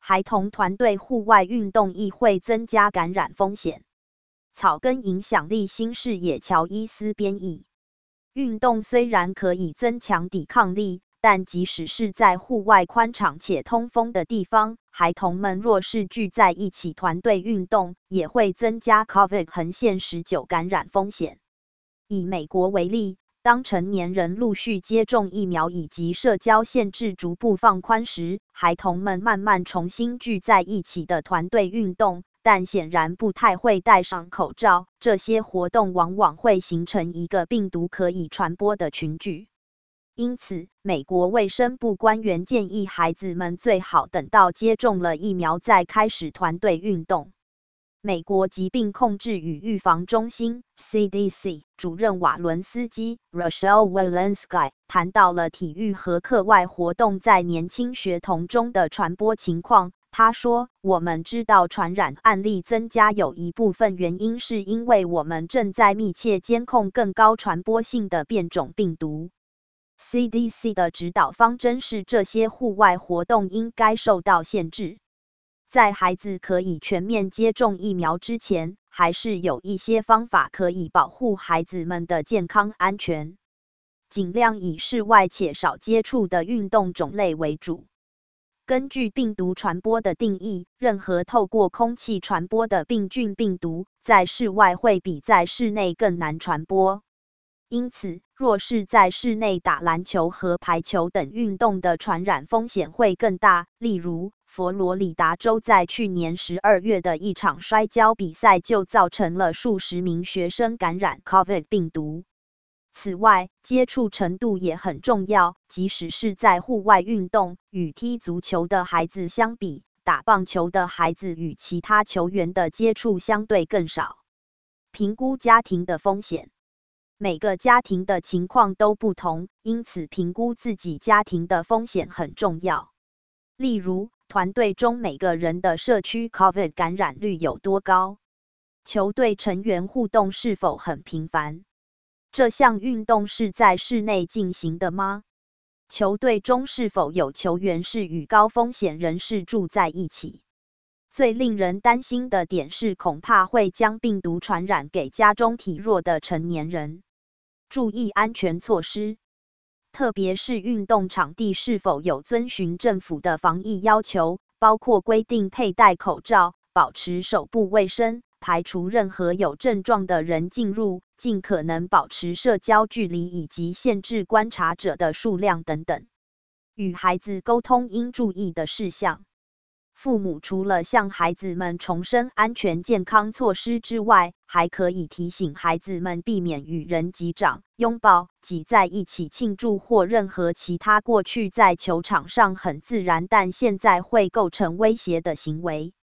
孩童团队户外运动亦会增加感染风险。草根影响力新视野乔伊斯编译。运动虽然可以增强抵抗力，但即使是在户外宽敞且通风的地方，孩童们若是聚在一起团队运动，也会增加 COVID-19 感染风险。以美国为例，当成年人陆续接种疫苗以及社交限制逐步放宽时，孩童们慢慢重新聚在一起的团队运动，但显然不太会戴上口罩。这些活动往往会形成一个病毒可以传播的群聚。因此，美国卫生部官员建议孩子们最好等到接种了疫苗再开始团队运动。美国疾病控制与预防中心 CDC 主任瓦伦斯基 Rochelle Walensky 谈到了体育和课外活动在年轻学童中的传播情况。他说，我们知道传染案例增加有一部分原因是因为我们正在密切监控更高传播性的变种病毒。CDC 的指导方针是这些户外活动应该受到限制。在孩子可以全面接种疫苗之前，还是有一些方法可以保护孩子们的健康安全。尽量以室外且少接触的运动种类为主。根据病毒传播的定义，任何透过空气传播的病菌病毒，在室外会比在室内更难传播。因此，若是在室内打篮球和排球等运动的传染风险会更大。例如，佛罗里达州在去年12月的一场摔跤比赛就造成了数十名学生感染 COVID 病毒。此外，接触程度也很重要，即使是在户外运动，与踢足球的孩子相比，打棒球的孩子与其他球员的接触相对更少。评估家庭的风险。每个家庭的情况都不同，因此评估自己家庭的风险很重要。例如，团队中每个人的社区 COVID 感染率有多高？球队成员互动是否很频繁？这项运动是在室内进行的吗？球队中是否有球员是与高风险人士住在一起？最令人担心的点是，恐怕会将病毒传染给家中体弱的成年人。注意安全措施，特别是运动场地是否有遵循政府的防疫要求，包括规定佩戴口罩、保持手部卫生、排除任何有症状的人进入，尽可能保持社交距离以及限制观察者的数量等等。与孩子沟通应注意的事项。父母除了向孩子们重申安全健康措施之外，还可以提醒孩子们避免与人击掌、拥抱、挤在一起庆祝或任何其他过去在球场上很自然但现在会构成威胁的行为。